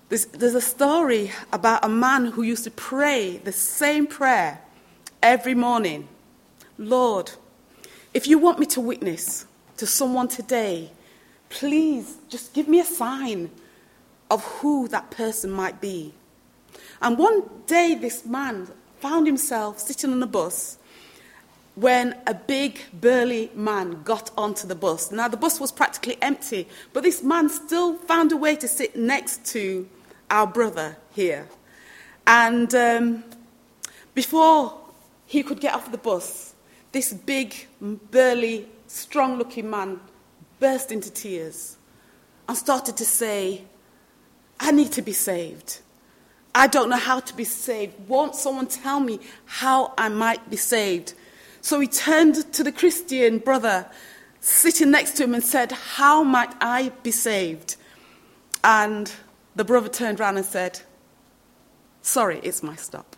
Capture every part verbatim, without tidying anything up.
There's, there's a story about a man who used to pray the same prayer every morning. Lord, if you want me to witness to someone today, please just give me a sign of who that person might be. And one day this man found himself sitting on a bus when a big burly man got onto the bus. Now the bus was practically empty, but this man still found a way to sit next to our brother here. And um, before he could get off the bus, this big, burly, strong-looking man burst into tears and started to say, I need to be saved. I don't know how to be saved. Won't someone tell me how I might be saved? So he turned to the Christian brother sitting next to him and said, how might I be saved? And the brother turned around and said, sorry, it's my stop.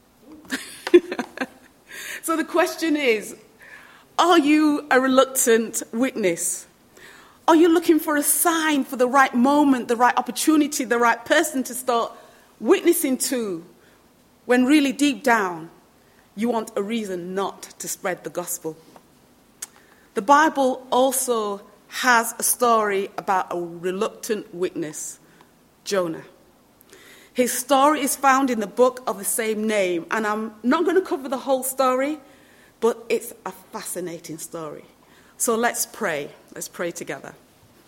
So the question is, are you a reluctant witness? Are you looking for a sign for the right moment, the right opportunity, the right person to start witnessing to, when really deep down you want a reason not to spread the gospel? The Bible also has a story about a reluctant witness, Jonah. His story is found in the book of the same name, and I'm not going to cover the whole story, but it's a fascinating story. So let's pray. Let's pray together.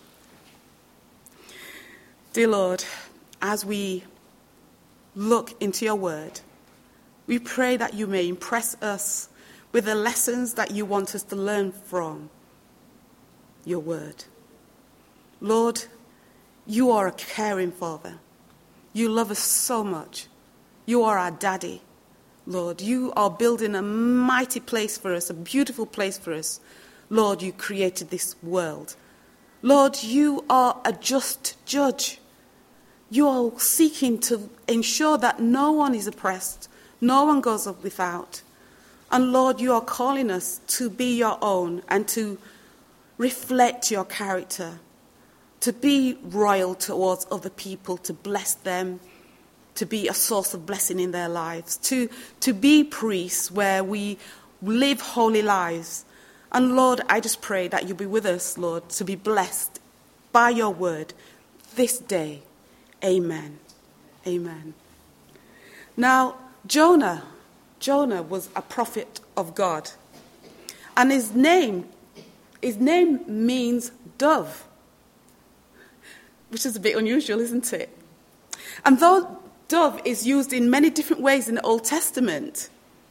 Dear Lord, as we look into your word, we pray that you may impress us with the lessons that you want us to learn from your word. Lord, you are a caring Father. You love us so much. You are our daddy. Lord, you are building a mighty place for us, a beautiful place for us. Lord, you created this world. Lord, you are a just judge. You are seeking to ensure that no one is oppressed, no one goes up without. And Lord, you are calling us to be your own and to reflect your character, to be royal towards other people, to bless them, to be a source of blessing in their lives, to, to be priests where we live holy lives. And Lord, I just pray that you'll be with us, Lord, to be blessed by your word this day. Amen. Amen. Now, Jonah, Jonah was a prophet of God. And his name, his name means dove, which is a bit unusual, isn't it? And though dove is used in many different ways in the Old Testament,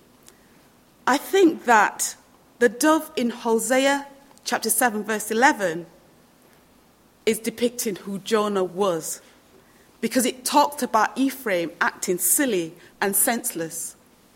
I think that the dove in Hosea chapter seven, verse eleven, is depicting who Jonah was, because it talked about Ephraim acting silly and senseless.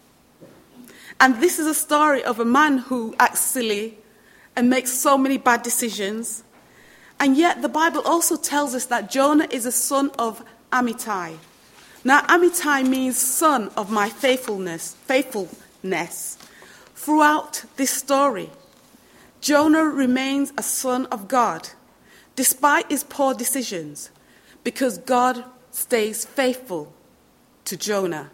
And this is a story of a man who acts silly and makes so many bad decisions. And yet the Bible also tells us that Jonah is a son of Amittai. Now, Amittai means son of my faithfulness, faithfulness. Throughout this story, Jonah remains a son of God, despite his poor decisions, because God stays faithful to Jonah.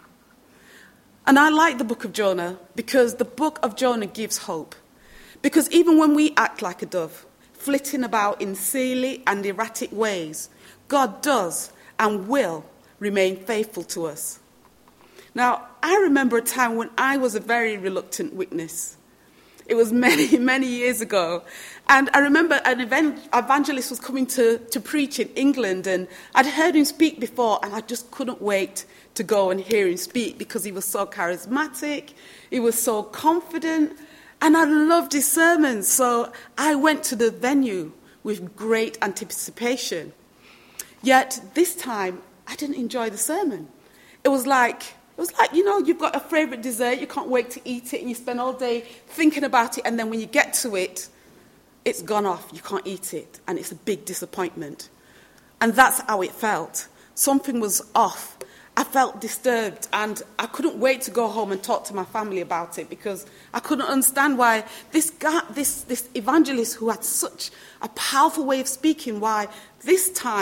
And I like the book of Jonah because the book of Jonah gives hope. Because even when we act like a dove, flitting about in silly and erratic ways, God does and will remain faithful to us. Now, I remember a time when I was a very reluctant witness. It was many, many years ago. And I remember an event, evangelist was coming to, to preach in England, and I'd heard him speak before, and I just couldn't wait to go and hear him speak because he was so charismatic, he was so confident, and I loved his sermons. So I went to the venue with great anticipation. Yet this time, I didn't enjoy the sermon. It was like, it was like, you know, you've got a favourite dessert, you can't wait to eat it, and you spend all day thinking about it, and then when you get to it, it's gone off, you can't eat it, and it's a big disappointment. And that's how it felt. Something was off. I felt disturbed, and I couldn't wait to go home and talk to my family about it, because I couldn't understand why this guy, this, this evangelist who had such a powerful way of speaking, why this time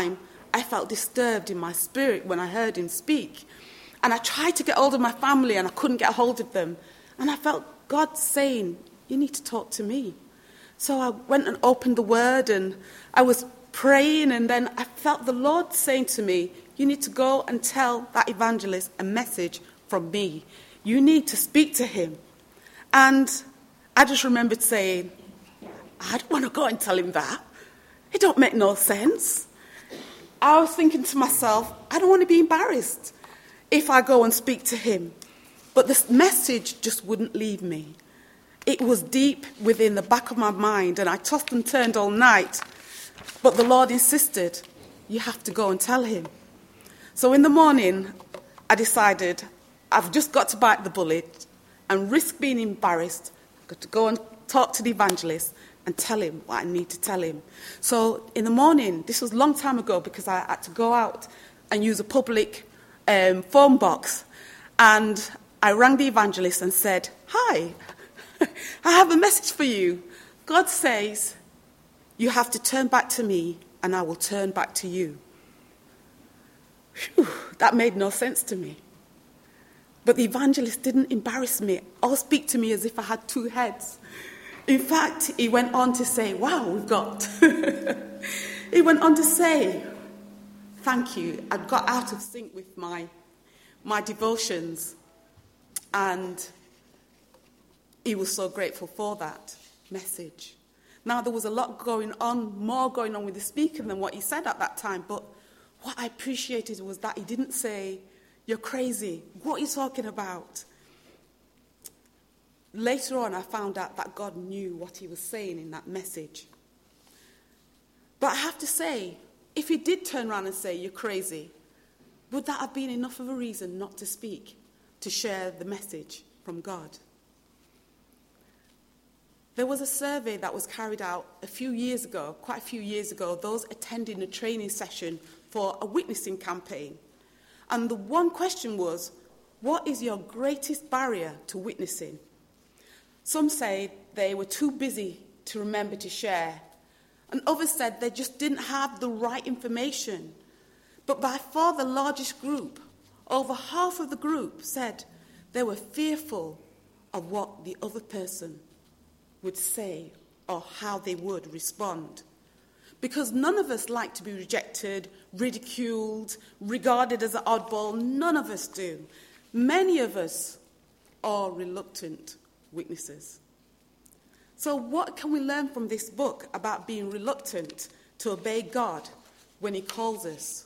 I felt disturbed in my spirit when I heard him speak. And I tried to get hold of my family and I couldn't get hold of them. And I felt God saying, you need to talk to me. So I went and opened the word and I was praying, and then I felt the Lord saying to me, you need to go and tell that evangelist a message from me. You need to speak to him. And I just remembered saying, I don't want to go and tell him that. It don't make no sense. I was thinking to myself, I don't want to be embarrassed if I go and speak to him. But this message just wouldn't leave me. It was deep within the back of my mind, and I tossed and turned all night. But the Lord insisted, you have to go and tell him. So in the morning, I decided I've just got to bite the bullet and risk being embarrassed. I've got to go and talk to the evangelist and tell him what I need to tell him. So in the morning, this was a long time ago because I had to go out and use a public um, phone box. And I rang the evangelist and said, hi, I have a message for you. God says, you have to turn back to me and I will turn back to you. Whew, that made no sense to me. But the evangelist didn't embarrass me or speak to me as if I had two heads. In fact, he went on to say, wow, we've got... he went on to say, thank you. I'd got out of sync with my, my devotions, and he was so grateful for that message. Now, there was a lot going on, more going on with the speaker than what he said at that time, but what I appreciated was that he didn't say, you're crazy, what are you talking about? Later on, I found out that God knew what he was saying in that message. But I have to say, if he did turn around and say, you're crazy, would that have been enough of a reason not to speak, to share the message from God? There was a survey that was carried out a few years ago, quite a few years ago, those attending a training session for a witnessing campaign. And the one question was, what is your greatest barrier to witnessing? Some said they were too busy to remember to share, and others said they just didn't have the right information. But by far the largest group, over half of the group, said they were fearful of what the other person would say or how they would respond. Because none of us like to be rejected, ridiculed, regarded as an oddball. None of us do. Many of us are reluctant witnesses. So what can we learn from this book about being reluctant to obey God when he calls us?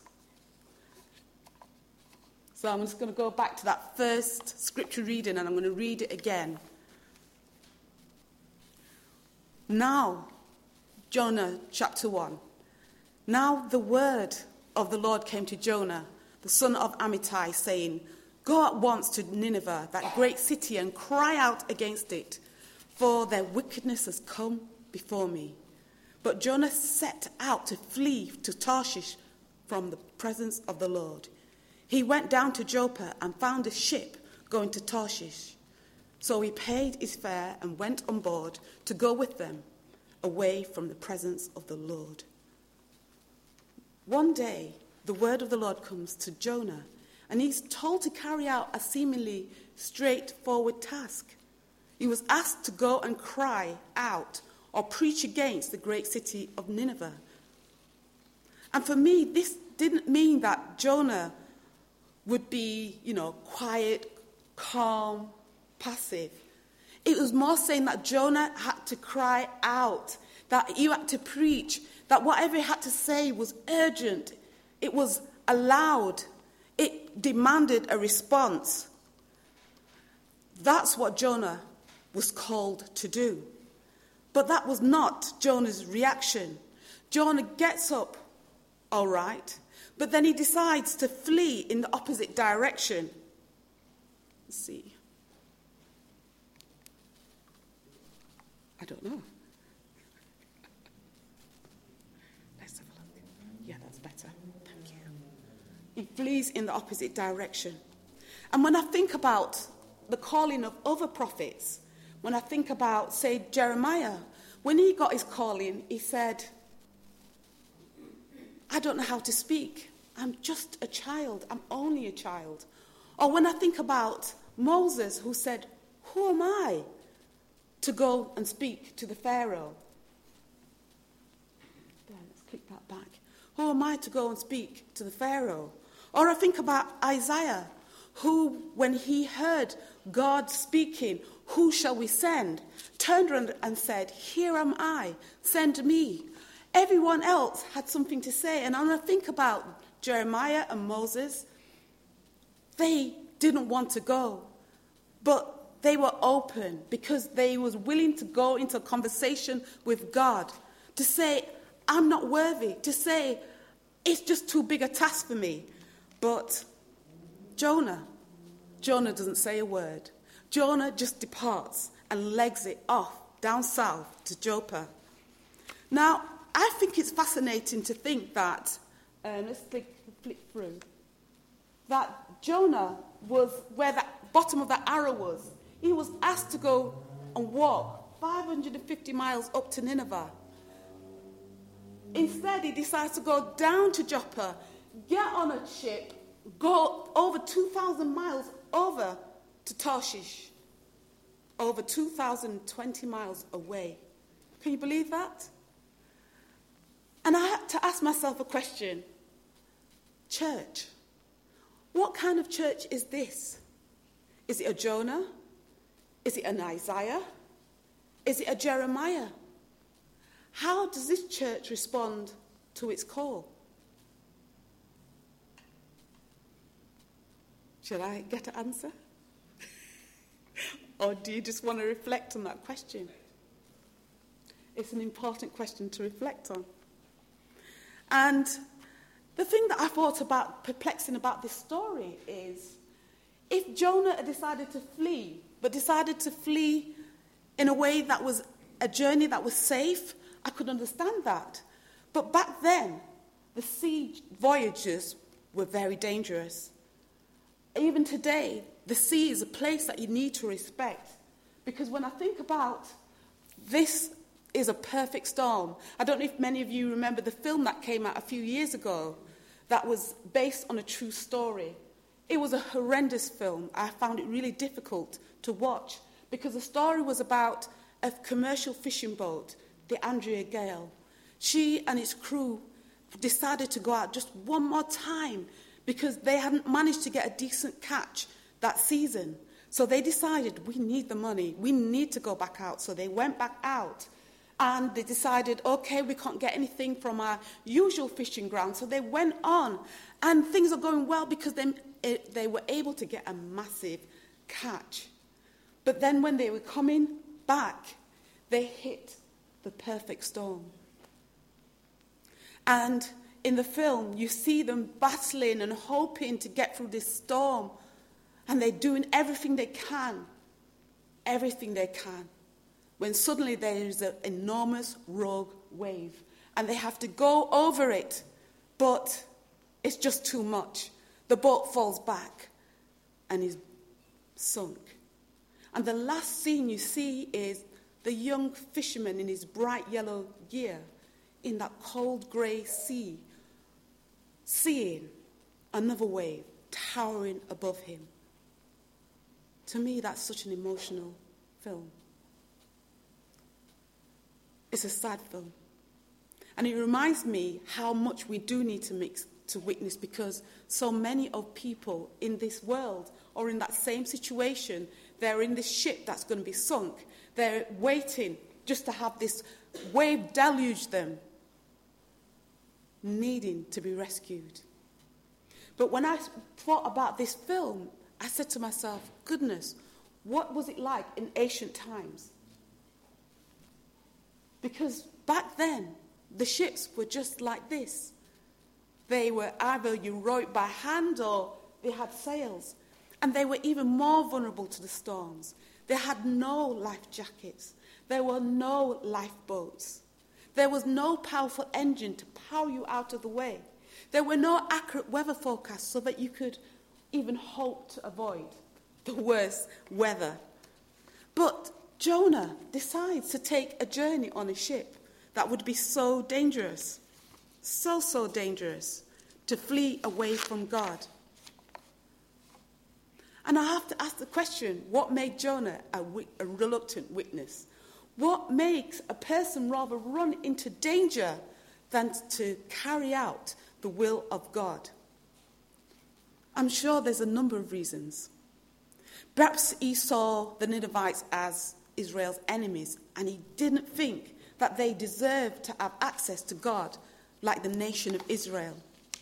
So I'm just going to go back to that first scripture reading, and I'm going to read it again. Now, Jonah chapter one. Now the word of the Lord came to Jonah, the son of Amittai, saying, go at once to Nineveh, that great city, and cry out against it, for their wickedness has come before me. But Jonah set out to flee to Tarshish from the presence of the Lord. He went down to Joppa and found a ship going to Tarshish. So he paid his fare and went on board to go with them, away from the presence of the Lord. One day, the word of the Lord comes to Jonah, and he's told to carry out a seemingly straightforward task. He was asked to go and cry out or preach against the great city of Nineveh. And for me, this didn't mean that Jonah would be, you know, quiet, calm, passive. It was more saying that Jonah had to cry out, that he had to preach, that whatever he had to say was urgent. It was aloud. It demanded a response. That's what Jonah was called to do. But that was not Jonah's reaction. Jonah gets up, all right, but then he decides to flee in the opposite direction. Let's see. I don't know. Let's have a look. Yeah, that's better. Thank you. He flees in the opposite direction. And when I think about the calling of other prophets, when I think about, say, Jeremiah, when he got his calling, he said, I don't know how to speak. I'm just a child. I'm only a child. Or when I think about Moses, who said, who am I to go and speak to the Pharaoh? There, let's click that back. Who am I to go and speak to the Pharaoh? Or I think about Isaiah, who, when he heard God speaking, who shall we send? Turned around and said, here am I, send me. Everyone else had something to say. And when I think about Jeremiah and Moses, they didn't want to go, but they were open because they was willing to go into a conversation with God, to say, I'm not worthy, to say, it's just too big a task for me. But Jonah, Jonah doesn't say a word. Jonah just departs and legs it off down south to Joppa. Now, I think it's fascinating to think that, uh, let's flick, flick through, that Jonah was where the bottom of that arrow was. He was asked to go and walk five hundred fifty miles up to Nineveh. Instead, he decides to go down to Joppa, get on a ship, go over two thousand miles over to Tarshish, over two thousand twenty miles away. Can you believe that? And I had to ask myself a question. Church, what kind of church is this? Is it a Jonah? Is it an Isaiah? Is it a Jeremiah? How does this church respond to its call? Shall I get an answer? Or do you just want to reflect on that question? It's an important question to reflect on. And the thing that I thought about, perplexing about this story is, if Jonah had decided to flee, but decided to flee in a way that was a journey that was safe, I could understand that. But back then, the sea voyages were very dangerous. Even today, the sea is a place that you need to respect. Because when I think about this is a perfect storm. I don't know if many of you remember the film that came out a few years ago that was based on a true story. It was a horrendous film. I found it really difficult to watch because the story was about a commercial fishing boat, the Andrea Gale. She and its crew decided to go out just one more time because they hadn't managed to get a decent catch that season. So they decided, we need the money. We need to go back out. So they went back out. And they decided, okay, we can't get anything from our usual fishing ground. So they went on. And things are going well because they, they were able to get a massive catch. But then when they were coming back, they hit the perfect storm. And in the film, you see them battling and hoping to get through this storm. And they're doing everything they can. Everything they can. When suddenly there is an enormous rogue wave and they have to go over it, but it's just too much. The boat falls back and is sunk. And the last scene you see is the young fisherman in his bright yellow gear in that cold grey sea, seeing another wave towering above him. To me, that's such an emotional film. It's a sad film. And it reminds me how much we do need to mix to witness because so many of people in this world or in that same situation, they're in this ship that's going to be sunk. They're waiting just to have this wave deluge them, needing to be rescued. But when I thought about this film, I said to myself, goodness, what was it like in ancient times? Because back then, the ships were just like this. They were either you rowed by hand or they had sails. And they were even more vulnerable to the storms. They had no life jackets. There were no lifeboats. There was no powerful engine to power you out of the way. There were no accurate weather forecasts so that you could even hope to avoid the worst weather. But Jonah decides to take a journey on a ship that would be so dangerous. so, so dangerous to flee away from God. And I have to ask the question, what made Jonah a, wi- a reluctant witness? What makes a person rather run into danger than to carry out the will of God? I'm sure there's a number of reasons. Perhaps he saw the Ninevites as Israel's enemies, and he didn't think that they deserved to have access to God like the nation of Israel,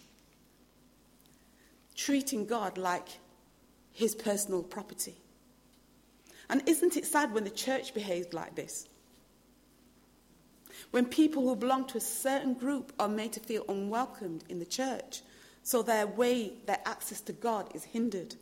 treating God like his personal property. And isn't it sad when the church behaves like this? When people who belong to a certain group are made to feel unwelcomed in the church, so their way, their access to God is hindered.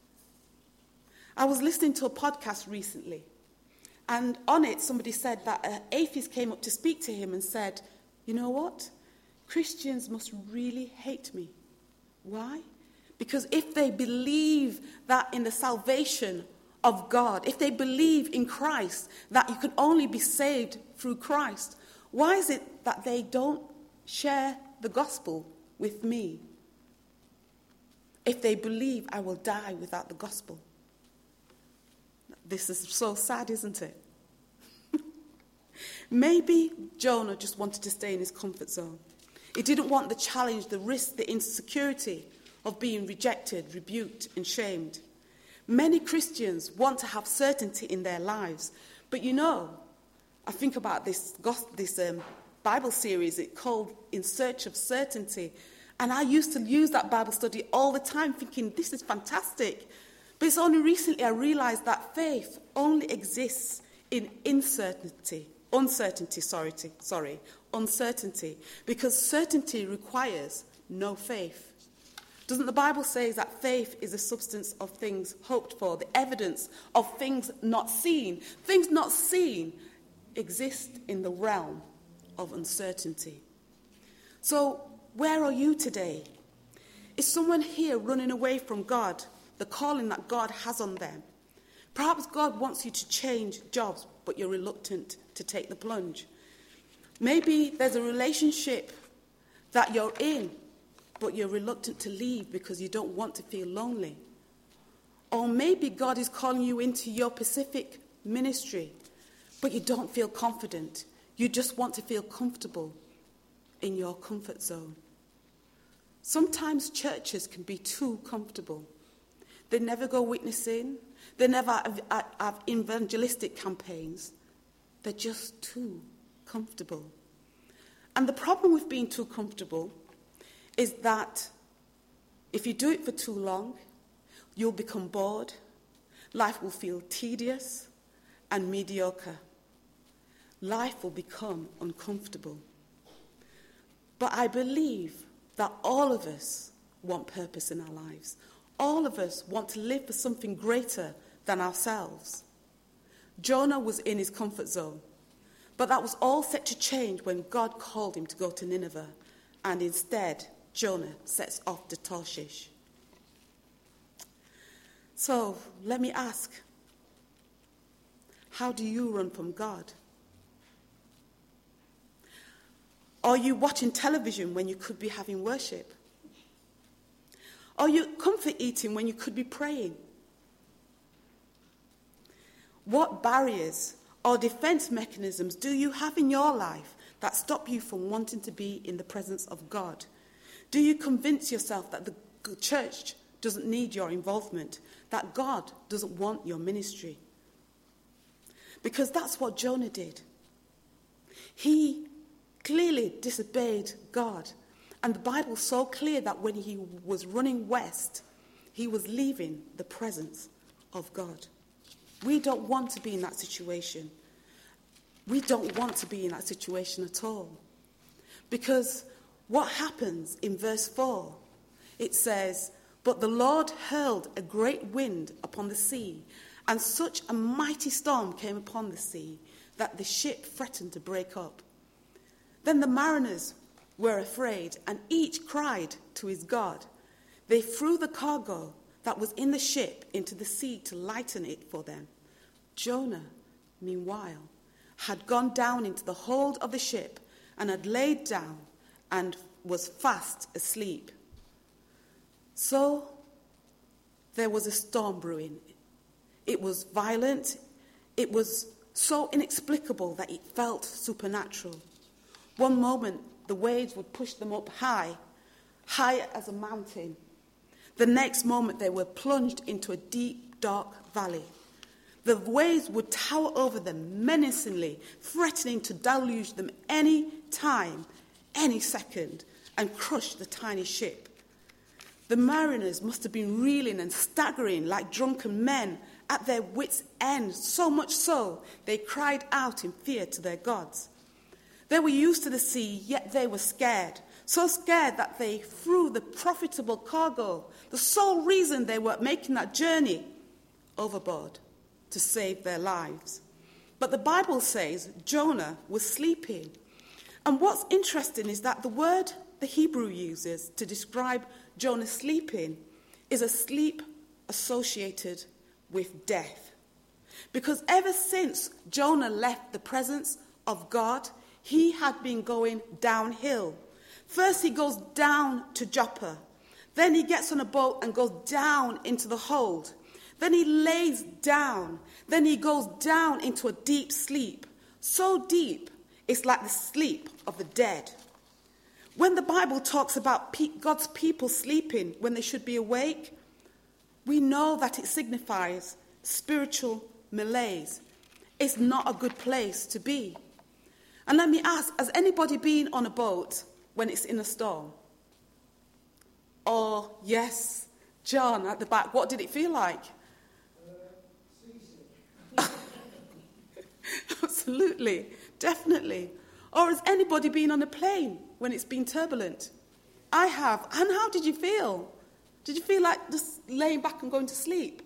I was listening to a podcast recently, and on it somebody said that an atheist came up to speak to him and said, you know what? Christians must really hate me. Why? Because if they believe that in the salvation of God, if they believe in Christ, that you can only be saved through Christ, why is it that they don't share the gospel with me? If they believe I will die without the gospel. This is so sad, isn't it? Maybe Jonah just wanted to stay in his comfort zone. He didn't want the challenge, the risk, the insecurity of being rejected, rebuked, and shamed. Many Christians want to have certainty in their lives. But you know, I think about this, this um, Bible series it called In Search of Certainty. And I used to use that Bible study all the time thinking, this is fantastic. But it's only recently I realized that faith only exists in uncertainty. Uncertainty, sorry, sorry, uncertainty. Because certainty requires no faith. Doesn't the Bible say that faith is the substance of things hoped for, the evidence of things not seen? Things not seen exist in the realm of uncertainty. So, where are you today? Is someone here running away from God, the calling that God has on them? Perhaps God wants you to change jobs, but you're reluctant to take the plunge. Maybe there's a relationship that you're in, but you're reluctant to leave because you don't want to feel lonely. Or maybe God is calling you into your specific ministry, but you don't feel confident. You just want to feel comfortable in your comfort zone. Sometimes churches can be too comfortable. They never go witnessing. They never have, have evangelistic campaigns. They're just too comfortable. And the problem with being too comfortable is that if you do it for too long, you'll become bored, life will feel tedious and mediocre. Life will become uncomfortable. But I believe that all of us want purpose in our lives. All of us want to live for something greater than ourselves. Jonah was in his comfort zone, but that was all set to change when God called him to go to Nineveh, and instead Jonah sets off to Tarshish. So let me ask, how do you run from God? Are you watching television when you could be having worship? Are you comfort eating when you could be praying? What barriers or defense mechanisms do you have in your life that stop you from wanting to be in the presence of God? Do you convince yourself that the church doesn't need your involvement, that God doesn't want your ministry? Because that's what Jonah did. He clearly disobeyed God. And the Bible's so clear that when he was running west, he was leaving the presence of God. We don't want to be in that situation. We don't want to be in that situation at all. Because what happens in verse four? It says, "But the Lord hurled a great wind upon the sea, and such a mighty storm came upon the sea that the ship threatened to break up. Then the mariners were afraid, and each cried to his God. They threw the cargo that was in the ship into the sea to lighten it for them. Jonah, meanwhile, had gone down into the hold of the ship and had laid down and was fast asleep. So there was a storm brewing. It was violent. It was so inexplicable that it felt supernatural. One moment, the waves would push them up high, higher as a mountain. The next moment, they were plunged into a deep, dark valley. The waves would tower over them menacingly, threatening to deluge them any time, any second, and crush the tiny ship. The mariners must have been reeling and staggering like drunken men at their wits' end, so much so they cried out in fear to their gods. They were used to the sea, yet they were scared, so scared that they threw the profitable cargo, the sole reason they were making that journey, overboard to save their lives. But the Bible says Jonah was sleeping. And what's interesting is that the word the Hebrew uses to describe Jonah sleeping is a sleep associated with death. Because ever since Jonah left the presence of God, he had been going downhill. First he goes down to Joppa. Then he gets on a boat and goes down into the hold. Then he lays down. Then he goes down into a deep sleep. So deep, it's like the sleep of the dead. When the Bible talks about God's people sleeping when they should be awake, we know that it signifies spiritual malaise. It's not a good place to be. And let me ask, has anybody been on a boat when it's in a storm? Oh, yes, John at the back, what did it feel like? Uh, Absolutely, definitely. Or has anybody been on a plane when it's been turbulent? I have. And how did you feel? Did you feel like just laying back and going to sleep?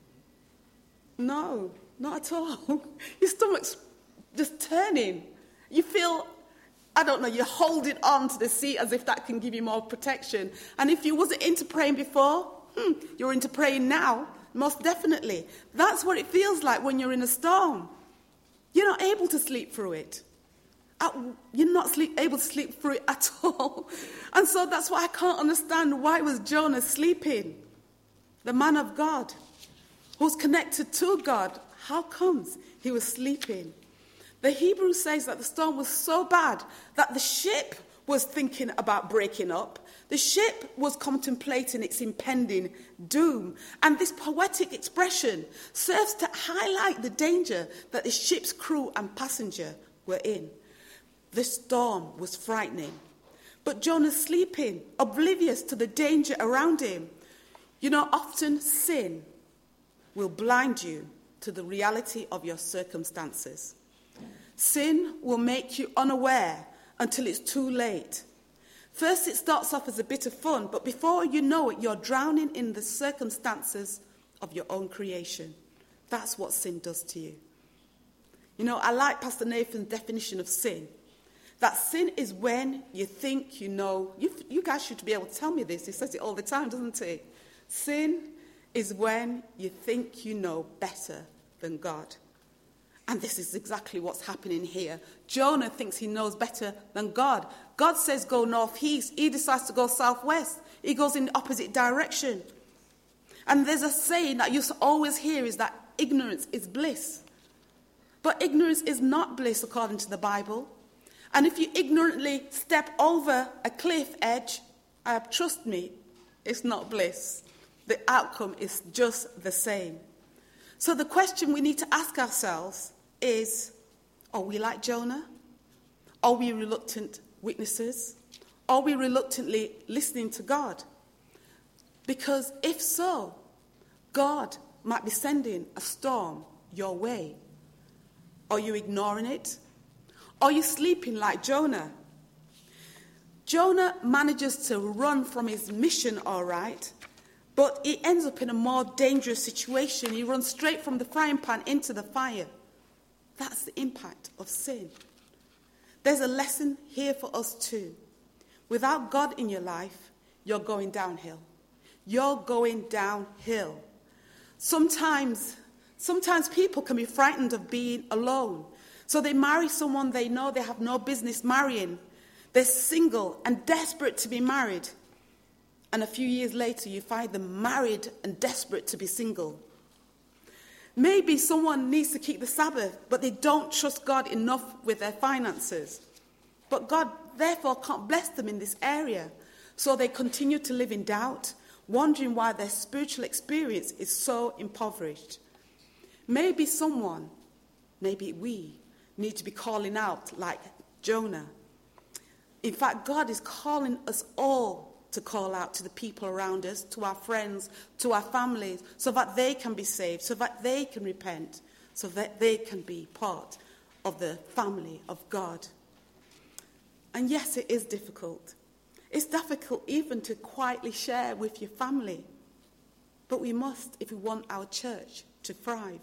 No, not at all. Your stomach's just turning. You feel, I don't know, you're holding on to the seat as if that can give you more protection. And if you wasn't into praying before, hmm, you're into praying now, most definitely. That's what it feels like when you're in a storm. You're not able to sleep through it. You're not sleep, able to sleep through it at all. And so that's why I can't understand why was Jonah sleeping. The man of God, who's connected to God, how comes he was sleeping? The Hebrew says that the storm was so bad that the ship was thinking about breaking up. The ship was contemplating its impending doom. And this poetic expression serves to highlight the danger that the ship's crew and passenger were in. The storm was frightening. But Jonah's sleeping, oblivious to the danger around him. You know, often sin will blind you to the reality of your circumstances. Sin will make you unaware until it's too late. First, it starts off as a bit of fun, but before you know it, you're drowning in the circumstances of your own creation. That's what sin does to you. You know, I like Pastor Nathan's definition of sin. That sin is when you think you know. You, you guys should be able to tell me this. He says it all the time, doesn't he? Sin is when you think you know better than God. And this is exactly what's happening here. Jonah thinks he knows better than God. God says go northeast. He decides to go southwest. He goes in the opposite direction. And there's a saying that you always hear is that ignorance is bliss. But ignorance is not bliss according to the Bible. And if you ignorantly step over a cliff edge, uh, trust me, it's not bliss. The outcome is just the same. So the question we need to ask ourselves is, are we like Jonah? Are we reluctant witnesses? Are we reluctantly listening to God? Because if so, God might be sending a storm your way. Are you ignoring it? Are you sleeping like Jonah? Jonah manages to run from his mission, all right, but he ends up in a more dangerous situation. He runs straight from the frying pan into the fire. That's the impact of sin. There's a lesson here for us too. Without God in your life, you're going downhill. You're going downhill. Sometimes, sometimes people can be frightened of being alone. So they marry someone they know they have no business marrying. They're single and desperate to be married. And a few years later, you find them married and desperate to be single. Maybe someone needs to keep the Sabbath, but they don't trust God enough with their finances. But God, therefore, can't bless them in this area. So they continue to live in doubt, wondering why their spiritual experience is so impoverished. Maybe someone, maybe we, need to be calling out like Jonah. In fact, God is calling us all to call out to the people around us, to our friends, to our families, so that they can be saved, so that they can repent, so that they can be part of the family of God. And yes, it is difficult. It's difficult even to quietly share with your family. But we must if we want our church to thrive.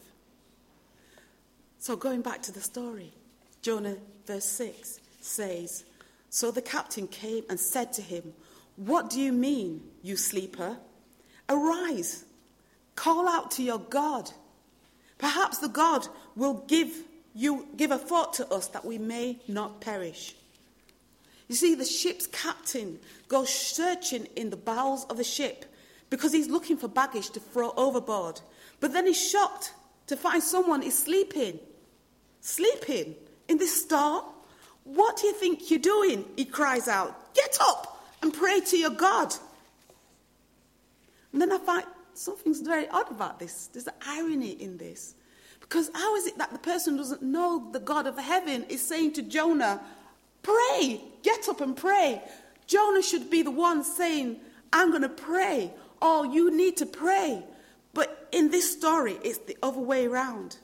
So going back to the story, Jonah verse six says, "So the captain came and said to him, 'What do you mean, you sleeper? Arise, call out to your God. Perhaps the God will give you give a thought to us that we may not perish.'" You see, the ship's captain goes searching in the bowels of the ship because he's looking for baggage to throw overboard. But then he's shocked to find someone is sleeping. Sleeping in this storm? "What do you think you're doing?" he cries out. "Get up and pray to your God." And then I find something's very odd about this. There's an irony in this. Because how is it that the person who doesn't know the God of heaven is saying to Jonah, "Pray, get up and pray"? Jonah should be the one saying, "I'm going to pray," or "You need to pray." But in this story, it's the other way around.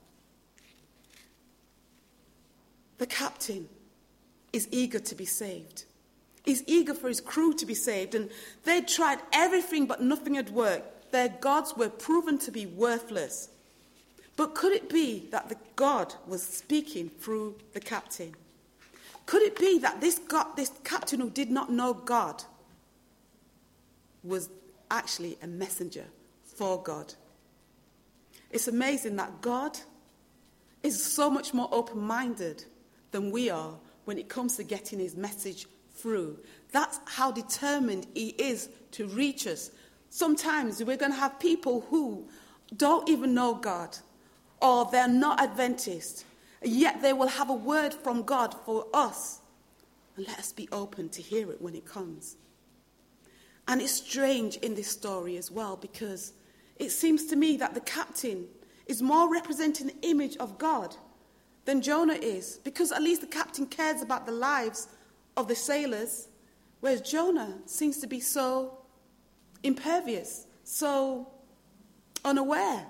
The captain is eager to be saved. He's eager for his crew to be saved, and they tried everything but nothing had worked. Their gods were proven to be worthless. But could it be that the God was speaking through the captain? Could it be that this God, this captain who did not know God was actually a messenger for God? It's amazing that God is so much more open-minded than we are when it comes to getting his message through. That's how determined he is to reach us. Sometimes we're going to have people who don't even know God, or they're not Adventist, yet they will have a word from God for us. And let us be open to hear it when it comes. And it's strange in this story as well, because it seems to me that the captain is more representing the image of God than Jonah is, because at least the captain cares about the lives of the sailors, whereas Jonah seems to be so impervious, so unaware.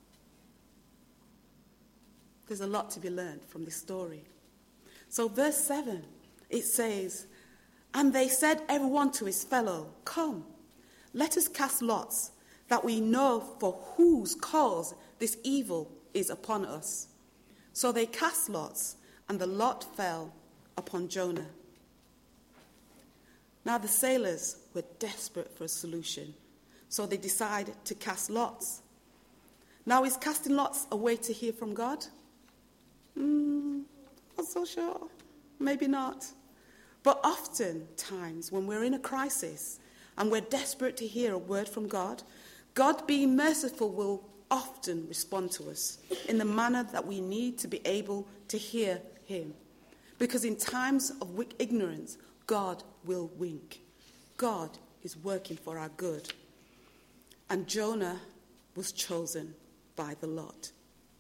There's a lot to be learned from this story. So verse seven, it says, "And they said everyone to his fellow, 'Come, let us cast lots, that we know for whose cause this evil is upon us.' So they cast lots, and the lot fell upon Jonah." Now the sailors were desperate for a solution, so they decided to cast lots. Now is casting lots a way to hear from God? Mm, not so sure. Maybe not. But oftentimes when we're in a crisis and we're desperate to hear a word from God, God being merciful will often respond to us in the manner that we need to be able to hear him. Because in times of weak ignorance, God will wink. God is working for our good. And Jonah was chosen by the lot.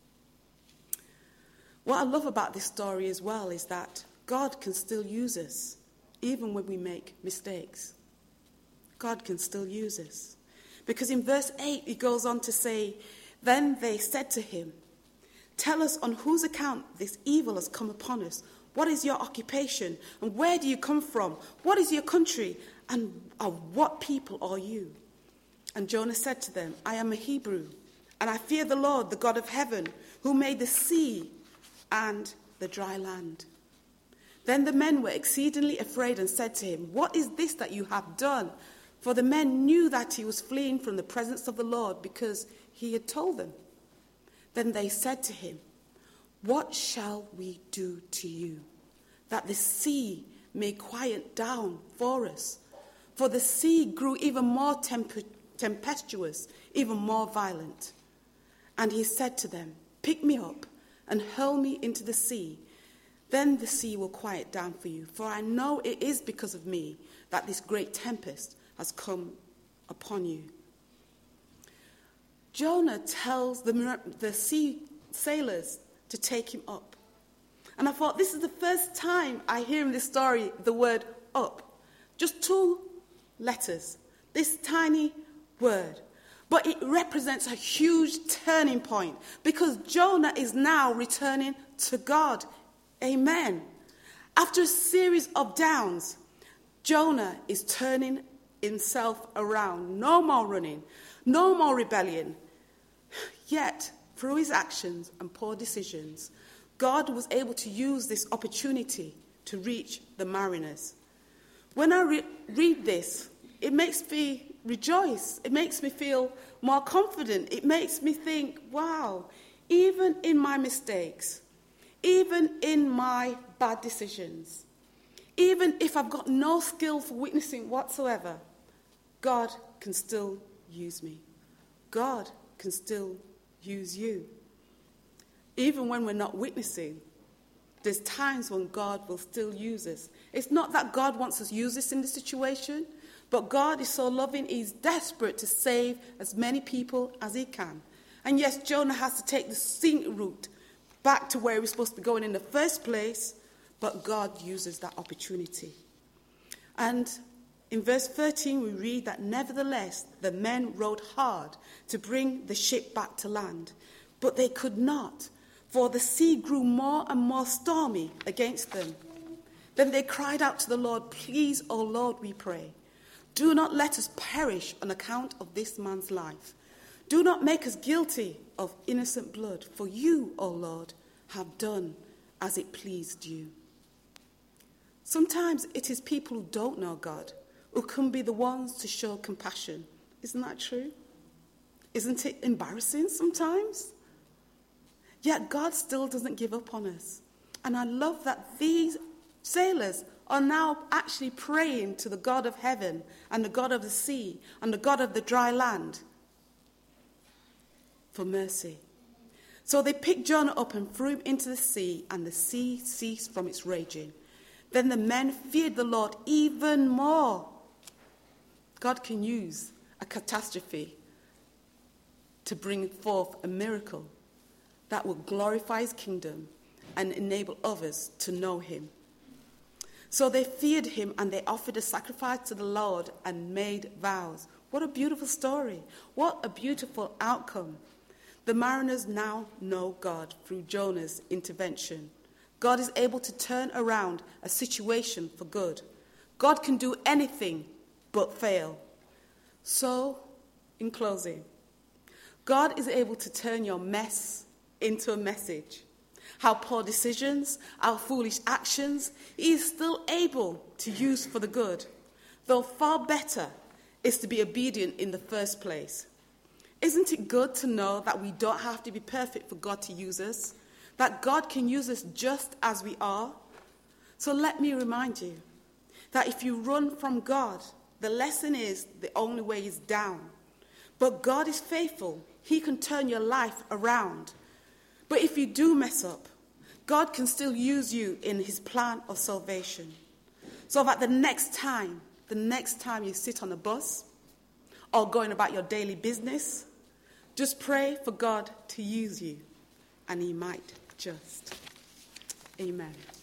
What I love about this story as well is that God can still use us, even when we make mistakes. God can still use us. Because in verse eight, he goes on to say, "Then they said to him, 'Tell us on whose account this evil has come upon us. What is your occupation? And where do you come from? What is your country? And of what people are you?' And Jonah said to them, 'I am a Hebrew, and I fear the Lord, the God of heaven, who made the sea and the dry land.' Then the men were exceedingly afraid and said to him, 'What is this that you have done?' For the men knew that he was fleeing from the presence of the Lord, because he had told them. Then they said to him, 'What shall we do to you, that the sea may quiet down for us. For the sea grew even more temp- tempestuous, even more violent. And he said to them, pick me up and hurl me into the sea. Then the sea will quiet down for you. For I know it is because of me that this great tempest has come upon you. Jonah tells the, the sea sailors to take him up. And I thought, this is the first time I hear in this story the word up. Just two letters. This tiny word. But it represents a huge turning point because Jonah is now returning to God. Amen. After a series of downs, Jonah is turning himself around. No more running. No more rebellion. Yet, through his actions and poor decisions, God was able to use this opportunity to reach the mariners. When I re- read this, it makes me rejoice. It makes me feel more confident. It makes me think, wow, even in my mistakes, even in my bad decisions, even if I've got no skill for witnessing whatsoever, God can still use me. God can still use you. Even when we're not witnessing, there's times when God will still use us. It's not that God wants us to use this in the situation, but God is so loving, he's desperate to save as many people as he can. And yes, Jonah has to take the scenic route back to where he was supposed to be going in the first place, but God uses that opportunity. And in verse thirteen, we read that nevertheless, the men rowed hard to bring the ship back to land, but they could not, for the sea grew more and more stormy against them. Then they cried out to the Lord, please, O Lord, we pray, do not let us perish on account of this man's life. Do not make us guilty of innocent blood, for you, O Lord, have done as it pleased you. Sometimes it is people who don't know God who can be the ones to show compassion. Isn't that true? Isn't it embarrassing sometimes? Yet God still doesn't give up on us. And I love that these sailors are now actually praying to the God of heaven and the God of the sea and the God of the dry land for mercy. So they picked Jonah up and threw him into the sea, and the sea ceased from its raging. Then the men feared the Lord even more. God can use a catastrophe to bring forth a miracle that will glorify his kingdom and enable others to know him. So they feared him, and they offered a sacrifice to the Lord and made vows. What a beautiful story. What a beautiful outcome. The mariners now know God through Jonah's intervention. God is able to turn around a situation for good. God can do anything but fail. So, in closing, God is able to turn your mess into a message. Our poor decisions, our foolish actions, he is still able to use for the good. Though far better is to be obedient in the first place. Isn't it good to know that we don't have to be perfect for God to use us? That God can use us just as we are? So let me remind you that if you run from God, the lesson is the only way is down. But God is faithful. He can turn your life around. But if you do mess up, God can still use you in his plan of salvation. So that the next time, the next time you sit on a bus or going about your daily business, just pray for God to use you, and he might just. Amen.